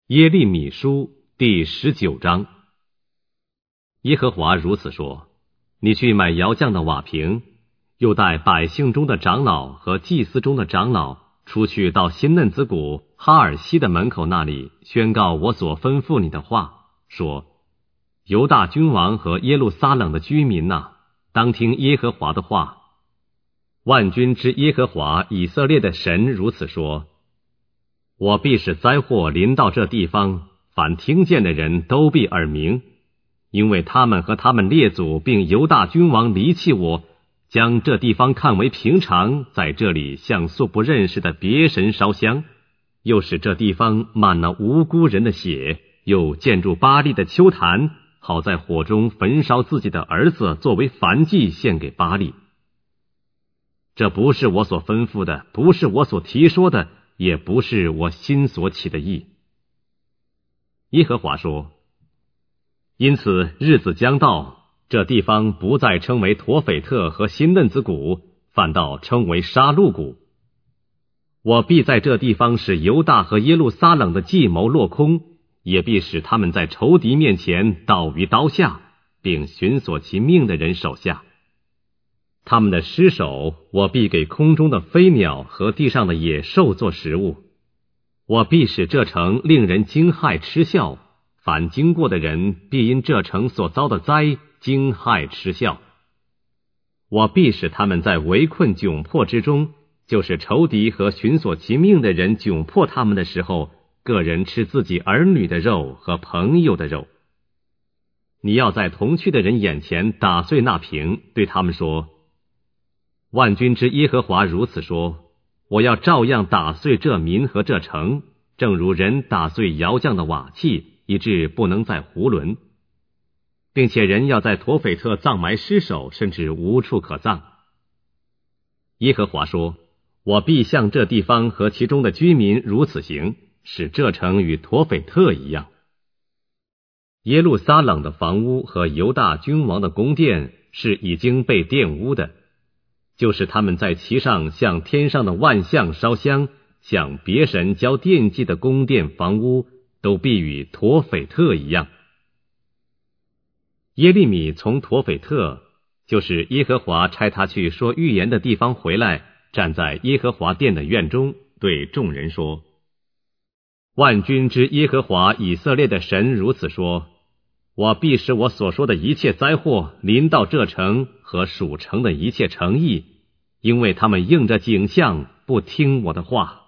耶利米书第19章。耶和华如此说：你去买窑匠的瓦瓶，又带百姓中的长老和祭司中的长老出去到新嫩子谷哈尔西的门口那里，宣告我所吩咐你的话，说：犹大君王和耶路撒冷的居民哪，当听耶和华的话。万军之耶和华以色列的神如此说：我必使灾祸临到这地方，凡听见的人都必耳鸣，因为他们和他们列祖并犹大君王离弃我，将这地方看为平常，在这里向素不认识的别神烧香，又使这地方满了无辜人的血，又建筑巴力的丘坛，好在火中焚烧自己的儿子，作为燔祭献给巴力。这不是我所吩咐的，不是我所提说的，也不是我心所起的意。耶和华说：因此日子将到，这地方不再称为陀斐特和新嫩子谷，反倒称为杀戮谷。我必在这地方使犹大和耶路撒冷的计谋落空，也必使他们在仇敌面前倒于刀下，并寻索其命的人手下。他们的尸首，我必给空中的飞鸟和地上的野兽做食物。我必使这城令人惊骇嗤笑，凡经过的人必因这城所遭的灾惊骇嗤笑。我必使他们在围困窘迫之中，就是仇敌和寻索其命的人窘迫他们的时候，个人吃自己儿女的肉和朋友的肉。你要在同去的人眼前打碎那瓶，对他们说：万军之耶和华如此说，我要照样打碎这民和这城，正如人打碎窑匠的瓦器，以致不能再囫囵，并且人要在陀斐特葬埋尸首，甚至无处可葬。耶和华说：我必向这地方和其中的居民如此行，使这城与陀斐特一样。耶路撒冷的房屋和犹大君王的宫殿是已经被玷污的，就是他们在其上向天上的万象烧香，向别神交奠祭的宫殿房屋，都必与陀斐特一样。耶利米从陀斐特，就是耶和华差他去说预言的地方回来，站在耶和华殿的院中，对众人说：万军之耶和华以色列的神如此说，我必使我所说的一切灾祸临到这城和属城的一切城邑，因为他们应着景象，不听我的话。